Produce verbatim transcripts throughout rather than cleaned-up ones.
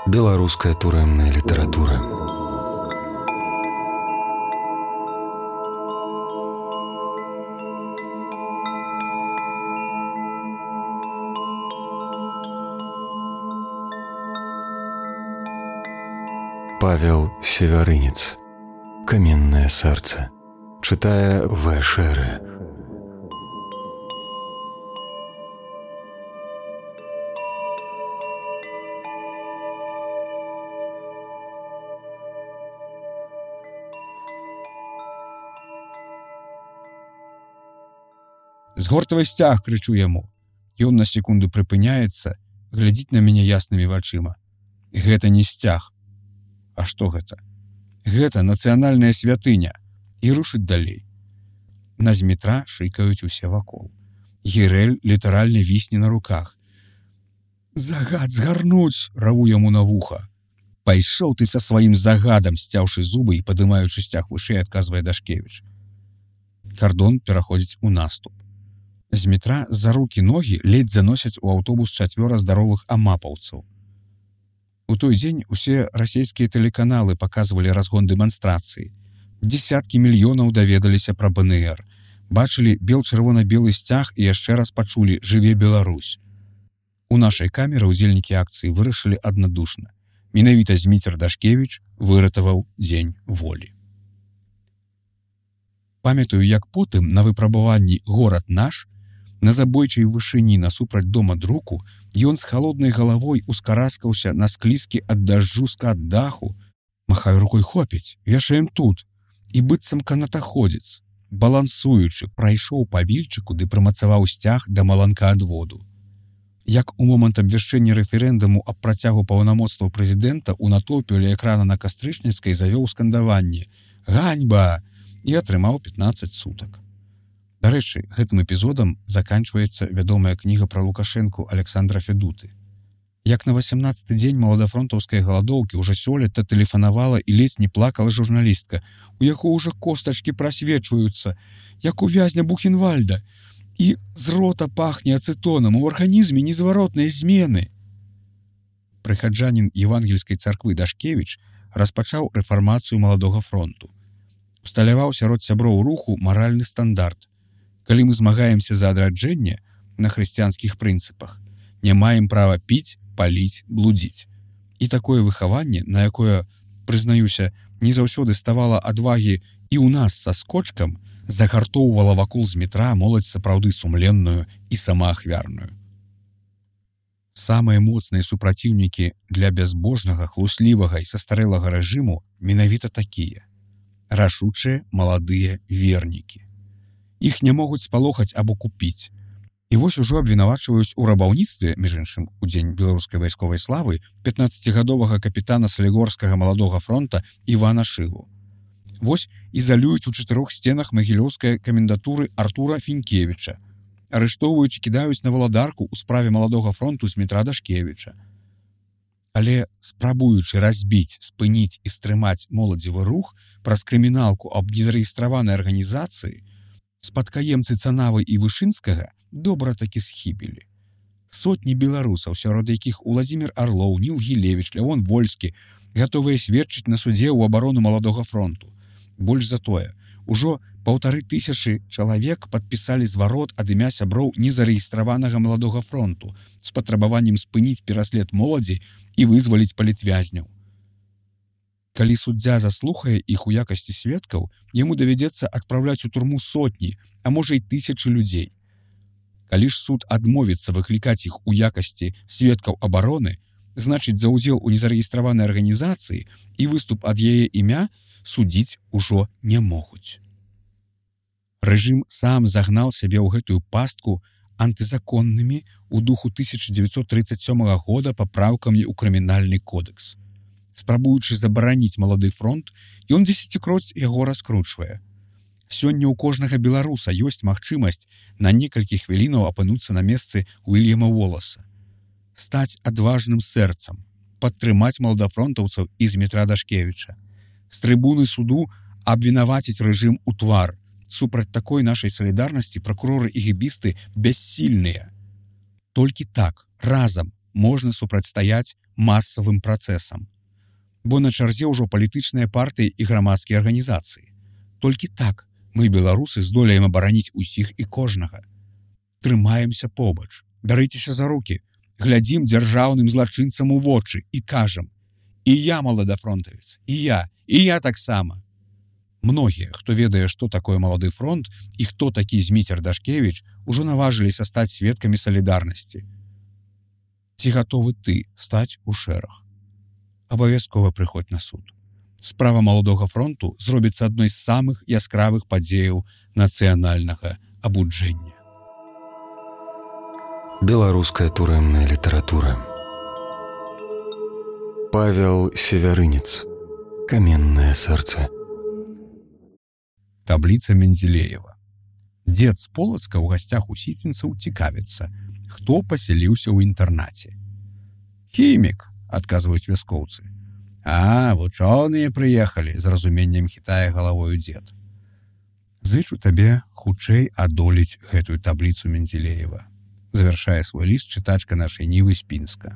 Беларуская турэмная літаратура. Павел Севярынец. Каменное сердце. Читая В. Шеры. «Згортавай сцяг!» — крычу яму. Ён на секунду прыпыняецца, глядзіць на мяне яснымі вачыма. Гэта не сцяг. А што гэта? Гэта нацыянальная святыня. І рушыць далей. На Змітра шыкаюць усе вакол. Гірэль літаральна вісне на руках. «Загад згарнуць!» — раву яму на вуха. «Пайшоў ты са сваім загадам!» — сцяўшы зубы і падымаючы сцяг вышэй, адказвае Дашкевіч. Кардон пераходзіць у наступ. Змітра за рукі-ногі ледзь заносяць у аўтобус чацвёра здаровых амапаўцаў. У той дзень усе расійскія тэлеканалы паказвалі разгон дэманстрацыі. Дзесяткі мільёнаў даведаліся пра бэ эн эр, бачылі бел-чырвона-белы сцяг і яшчэ раз пачулі «Жыве Беларусь». У нашай камеры ўдзельнікі акцыі вырашылі аднадушна. Менавіта Зміцер Дашкевіч выратаваў дзень волі. Памятаю, як потым на выпрабаванні «Горад наш» на забойчай вышыні насупраць дома друку ён з халоднай галавой ускараскаўся на склізкі ад дажджу скат даху, махаю рукой хопіць, вешаем тут, і быццам канатаходзец, балансуючы, прайшоў па вільчыку ды прымацаваў сцяг да маланкаадводу. Як у момант абвяшчэння рэферэндуму аб працягу паўнамоцтваў прэзідэнта ў натоўпе ля экрана на Кастрычніцкай завёў скандаванне «Ганьба!» і атрымаў пятнаццаць сутак. Дарэчы, гэтым эпізодам заканчваецца вядомая кніга пра Лукашэнку Александра Федуты. Як на васямнаццаты дзень маладафронтаўскай галадоўкі ўжо сёлета тэлефанавала і ледзь не плакала журналістка, у якой ўжо костачкі прасвечваюцца, як у вязня Бухенвальда, і з рота пахне ацэтонам, у арганізме незваротнай змены. Прыхаджанін Евангельскай царквы Дашкевіч распачаў рэфармацыю маладога фронту. Усталяваў сярод сяброў руху маральны стандарт. Калі мы змагаемся за адраджэнне на хрысціянскіх прынцыпах, не маем права піць, паліць, блудзіць. І такое выхаванне, на якое, прызнаюся, не заўсёды ставала адвагі і ў нас са скочкам, загартоўвала вакол Змітра моладзь сапраўды сумленную і самаахвярную. Самыя моцныя супраціўнікі для бязбожнага, хлуслівага і састарэлага рэжыму менавіта такія. Рашучыя маладыя вернікі. Іх не могуць спалохаць або купіць. І вось ужо абвінавачваюць у рабаўніцтве, між іншым, у дзень беларускай вайсковай славы, пятнаццацігадовага капітана Салігорскага маладога фронта Івана Шылу. Вось ізалююць у чатырох сценах магілёўскай камендатуры Артура Фінкевіча. Арыштоўваюць і кідаюць на валадарку ў справе маладога фронту Змітра Дашкевіча. Але спрабуючы разбіць, спыніць і стрымаць моладзевы рух праз крыміналку аб незарэгістраванай арганізацыі, спадкаемцы Цанавы і Вышынскага добра такі схібілі. Сотні беларусаў, сярод якіх Уладзімір Арлоў, Ніл Гілевіч, Лявон Вольскі, гатовыя сведчыць на судзе ў абарону маладога фронту. Больш за тое, ужо паўтары тысячы чалавек падпісалі зварот ад імя сяброў незарэгістраванага маладога фронту з патрабаваннем спыніць пераслед моладзі і вызваліць палітвязняў. Калі суддзя заслухае іх у якасці сведкаў, яму давядзецца адпраўляць у турму сотні, а можа і тысячы людзей. Калі ж суд адмовіцца выклікаць іх у якасці сведкаў абароны, значыць, за ўдзел у незарэгістраванай арганізацыі і выступ ад яе імя судзіць ужо не могуць. Рэжым сам загнаў сябе ў гэтую пастку антызаконнымі ў духу тысяча дзевяцьсот трыццаць сёмага года папраўкамі ў крымінальны кодэкс. Спрабуючы забараніць малады фронт, ён дзесяцікроць яго раскручвае. Сёння ў кожнага беларуса ёсць магчымасць на некалькі хвілінаў апынуцца на месцы Уільяма Воласа. Стаць адважным сэрцам, падтрымаць маладафронтаўцаў і Змітра Дашкевіча. З трыбуны суду абвінаваціць рэжым у твар. Супраць такой нашай салідарнасці пракуроры і гэбісты бяссільныя. Толькі так, разам, можна супрацьстаяць масавым працэсам. Бо на чарзе ўжо палітычныя партыі і грамадскія арганізацыі. Толькі так мы, беларусы, здолеем абараніць усіх і кожнага. Трымаемся побач, бярыцеся за рукі, глядзім дзяржаўным злачынцам у вочы і кажам: і я маладафронтавец, і я, і я таксама. Многія, хто ведае, што такое малады фронт і хто такі Зміцер Дашкевіч, ужо наважыліся стаць сведкамі салідарнасці. Ці гатовы ты стаць у шэраг? Абавязкова прыходзь на суд. Справа маладога фронту зробіцца адной з самых яскравых падзеяў нацыянальнага абуджэння. Беларуская турэмная літаратура. Павел Севярынец. Каменнае сэрца. Табліца Менделеева. Дзед з Полацка ў гасцях у сіцінцаў цікавіцца, хто пасяліўся ў інтэрнаце. Хімік, адказваюць вяскоўцы. А, вучоныя прыехалі, з разуменнем хітае галавою дзед. Зычу табе хутчэй адолець гэтую табліцу Менделеева. Завяршае свой ліст чытачка нашай Нівы з Пінска.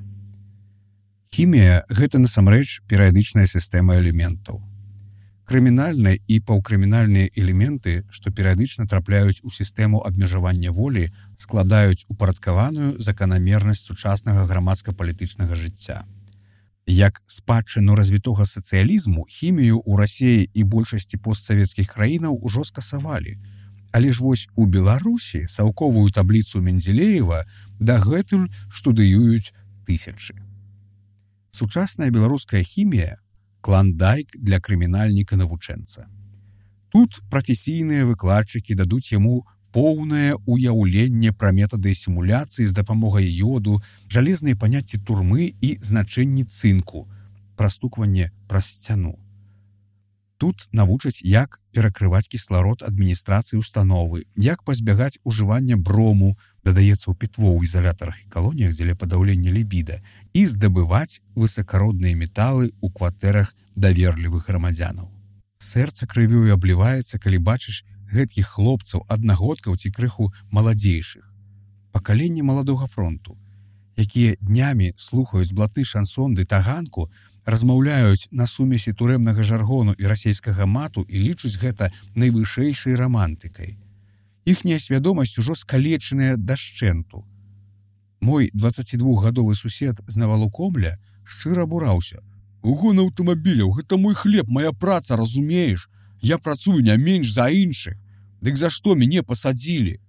Хімія – гэта насамрэч перыядычная сістэма элементаў. Крымінальныя і паўкрымінальныя элементы, што перыядычна трапляюць у сістэму абмежавання волі, складаюць упарадкаваную заканамернасць сучаснага грамадска-палітычнага жыцця. Як спадчыну развітога сацыялізму, хімію ў Расіі і большасці постсавецкіх краінаў ужо скасавалі. Але ж вось у Беларусі саўковую табліцу Менделеева дагэтуль штудыююць тысячы. Сучасная беларуская хімія – кландайк для крымінальніка-навучэнца. Тут прафесійныя выкладчыкі дадуць яму поўнае ўяўленне пра метады сімуляцыі з дапамогай йоду, жалезныя паняцці турмы і значэнні цынку, прастукванне праз сцяну. Тут навучаць, як перакрываць кісларод адміністрацыі установы, як пазбягаць ужывання брому, дадаецца ў пітво ў ізалятарах і калоніях дзеля падаўлення лібіда, і здабываць высакародныя металы ў кватэрах даверлівых грамадзянаў. Сэрца крывёю абліваецца, калі бачыш гэткіх хлопцаў, аднагодкаў ці крыху маладзейшых. Пакаленне маладога фронту, якія днямі слухаюць блаты шансон ды таганку, размаўляюць на сумесі турэмнага жаргону і расейскага мату і лічуць гэта найвышэйшай рамантыкай. Іхняя свядомасць ужо скалечаная дашчэнту. Мой дваццацідвухгадовы сусед з Навалукомля шчыра абураўся. «Угон аўтамабіляў, гэта мой хлеб, моя праца, разумееш? Я працую не менш за іншых. Дык за што мяне пасадзілі?»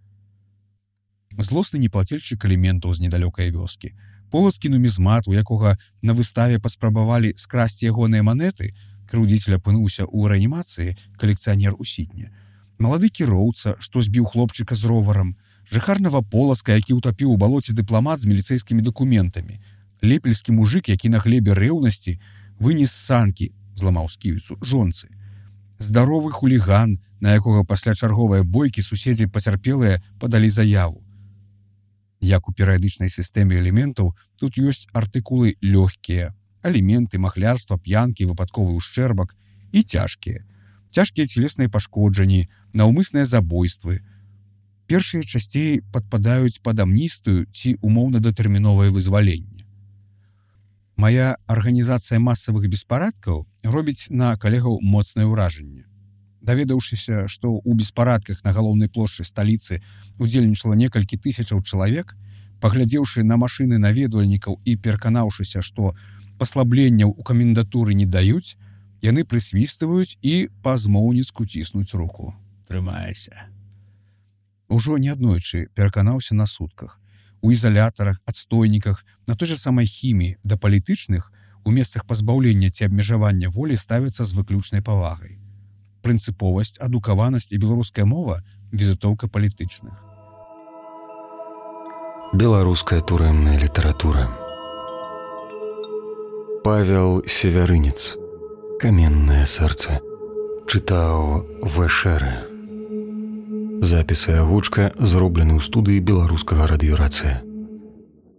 Злосны неплательшчык аліментаў з недалёкай вёскі, полацкі нумізмат, у якога на выставе паспрабавалі скрасці ягоныя манеты, крыўдзіцель апынуўся ў рэанімацыі, калекцыянер у Сідні, малады кіроўца, што збіў хлопчыка з роварам, жыхар Новаполацка, які ўтапіў у балоце дыпламат з міліцэйскімі дакументамі, лепельскі мужык, які на глебе рэўнасці вынес з санкі, зламаў сківіцу, жонцы, здаровы хуліган, на якога пасля чарговай бойкі суседзі пацярпелыя падалі заяву. Як у перыядычнай сістэме элементаў, тут ёсць артыкулы лёгкія, аліменты, махлярства, п'янкі, выпадковы ўшчэрбак і цяжкія. Цяжкія целесныя пашкоджанні, наўмысныя забойствы. Першыя часцей падпадаюць пад амністыю ці умоўна-датэрміновае вызваленне. Мая арганізацыя масавых беспарадкаў робіць на калегаў моцнае ўражанне. Даведаўшыся, што ў беспарадках на галоўнай плошчы сталіцы удзельнічала некалькі тысячаў чалавек, паглядзеўшы на машыны наведвальнікаў і пераканаўшыся, што паслабленняў у камендатуры не даюць, яны прысвістваюць і па-змоўніцку ціснуць руку. Трымайся. Ужо неаднойчы пераканаўся на сутках, у ізалятарах, адстойніках, на той жа самай хіміі, да палітычных, у месцах пазбаўлення ці абмежавання волі ставяцца з выключнай павагай. Прынцыповасць, адукаванасць і беларуская мова – візітоўка палітычных. Беларуская турэмная літаратура. Павел Севярынец. Каменнае сэрца. Чытаў Вэшэрэ. Запіс і агучка зроблены ў студыі беларускага радыёрацыя.